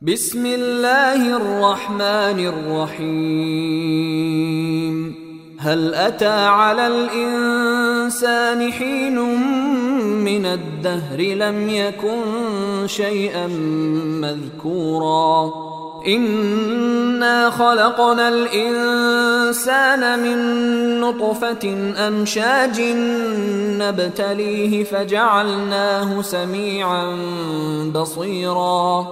بسم الله الرحمن الرحيم. هل أتى على الإنسان حين من الدهر لم يكن شيئا مذكورا إنا خلقنا الإنسان من نطفة أمشاج نبتليه فجعلناه سميعا بصيرا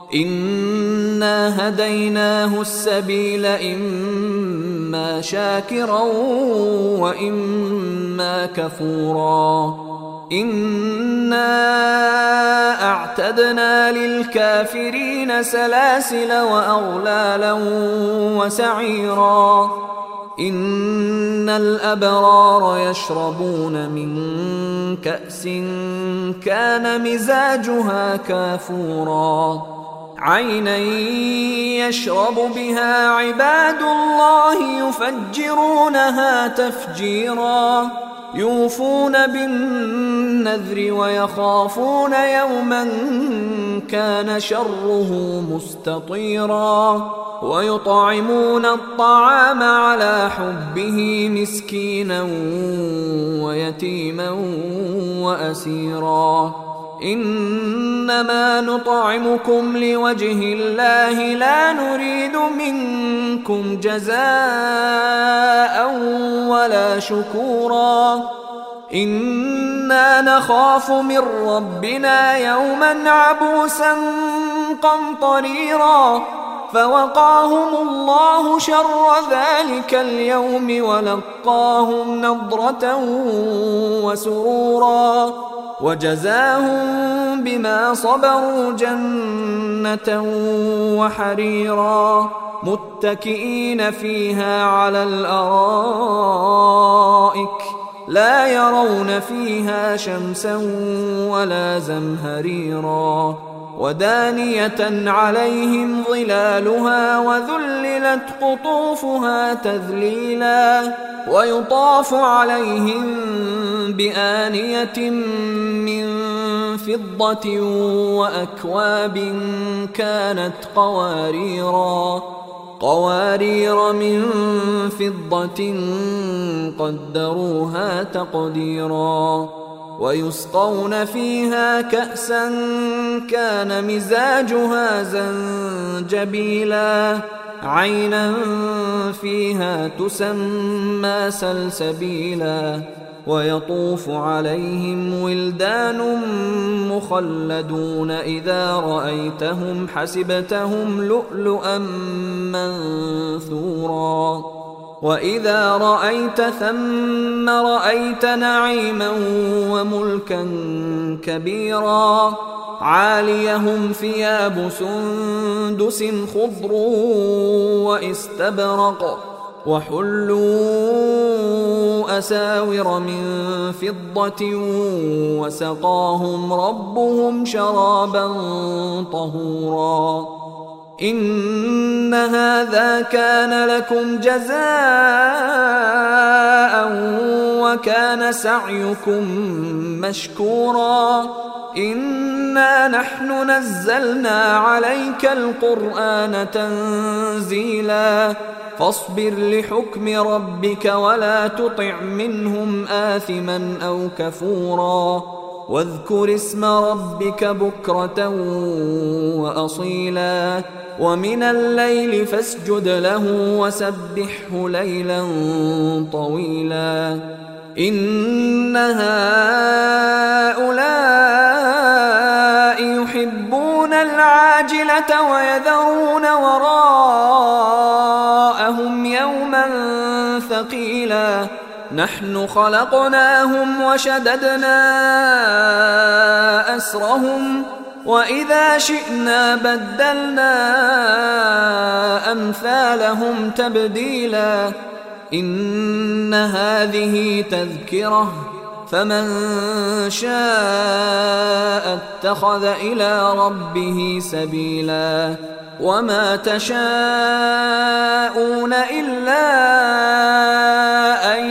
إنا هديناه السبيل إما شاكرا وإما كفورا إنا أعتدنا للكافرين سلاسل وأغلالا وسعيرا إن الأبرار يشربون من كأس كان مزاجها كافورا عينا يشرب بها عباد الله يفجرونها تفجيرا يوفون بالنذر ويخافون يوما كان شره مستطيرا ويطعمون الطعام على حبه مسكينا ويتيما وأسيرا إنما نطعمكم لوجه الله لا نريد منكم جزاء ولا شكورا إنا نخاف من ربنا يوما عبوسا قمطريرا فوقاهم الله شر ذلك اليوم ولقاهم نضرة وسرورا وجزاهم بما صبروا جنة وحريرا متكئين فيها على الأرائك لا يرون فيها شمسا ولا زمهريرا ودانية عليهم ظلالها وذللت قطوفها تذليلا ويطاف عليهم بآنية من فضة وأكواب كانت قوارير من فضة قدروها تقديرا ويسقون فيها كأسا كان مزاجها زنجبيلا عينا فيها تسمى سلسبيلا ويطوف عليهم ولدان مخلدون إذا رأيتهم حسبتهم لؤلؤا منثورا وإذا رأيت ثم رأيت نعيما وملكا كبيرا عاليهم ثياب سندس خضر واستبرق وحلوا أساور من فضة وسقاهم ربهم شرابا طهورا إن هذا كان لكم جزاء وكان سعيكم مشكورا إنا نحن نزلنا عليك القرآن تنزيلا فاصبر لحكم ربك ولا تطع منهم آثما أو كفورا واذكر اسم ربك بكرة وأصيلا ومن الليل فاسجد له وسبحه ليلا طويلا إن هؤلاء يحبون العاجلة ويذرون وراءهم يوما ثقيلا نحن خلقناهم وشددنا أسرهم وإذا شئنا بدلنا أمثالهم تبديلا إن هذه تذكرة فمن شاء اتخذ إلى ربه سبيلا وما تشاءون إلا أن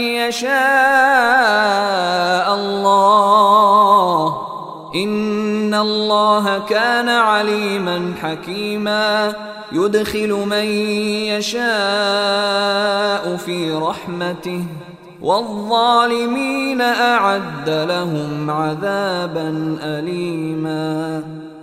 يشاء الله إن الله كان عليما حكيما يدخل من يشاء في رحمته والظالمين أعد لهم عذابا أليما.